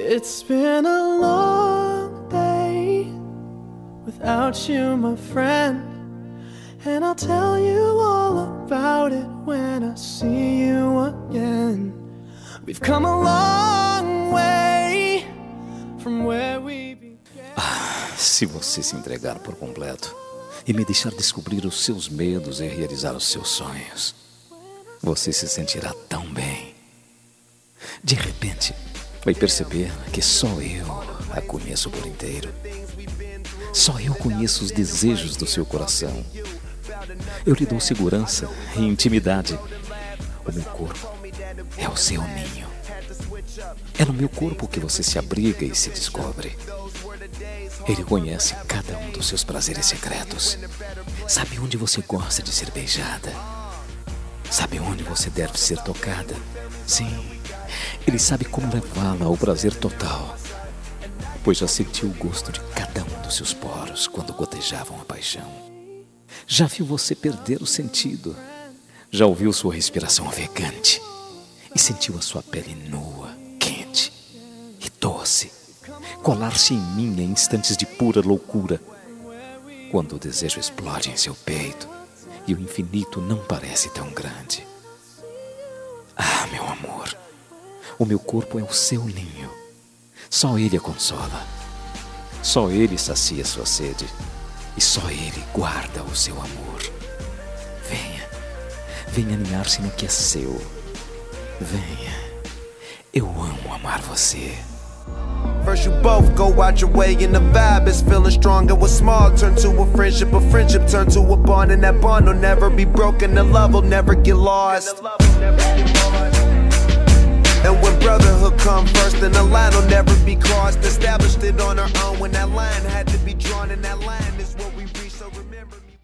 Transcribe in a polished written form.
It's been a long day without you, my friend, and I'll tell you all about it when I see you again. We've come a long way from where we began. Se você se entregar por completo e me deixar descobrir os seus medos e realizar os seus sonhos, você se sentirá tão bem. De repente, vai perceber que só eu a conheço por inteiro. Só eu conheço os desejos do seu coração. Eu lhe dou segurança e intimidade. O meu corpo é o seu ninho. É no meu corpo que você se abriga e se descobre. Ele conhece cada um dos seus prazeres secretos. Sabe onde você gosta de ser beijada. Sabe onde você deve ser tocada. Sim, ele sabe como levá-la ao prazer total, pois já sentiu o gosto de cada um dos seus poros quando gotejavam a paixão. Já viu você perder o sentido. Já ouviu sua respiração ofegante e sentiu a sua pele nua, quente e doce colar-se em mim em instantes de pura loucura, quando o desejo explode em seu peito e o infinito não parece tão grande. Ah, meu amor, o meu corpo é o seu ninho. Só ele a consola. Só ele sacia sua sede. E só ele guarda o seu amor. Venha, venha aninhar-se no que é seu. Venha, eu amo amar você. First you both go out your way and the vibe is feeling strong. And what's small turn to a friendship turn to a bond. And that bond will never be broken, the love will never get lost. And when brotherhood come first, then the line will never be crossed. Established it on our own when that line had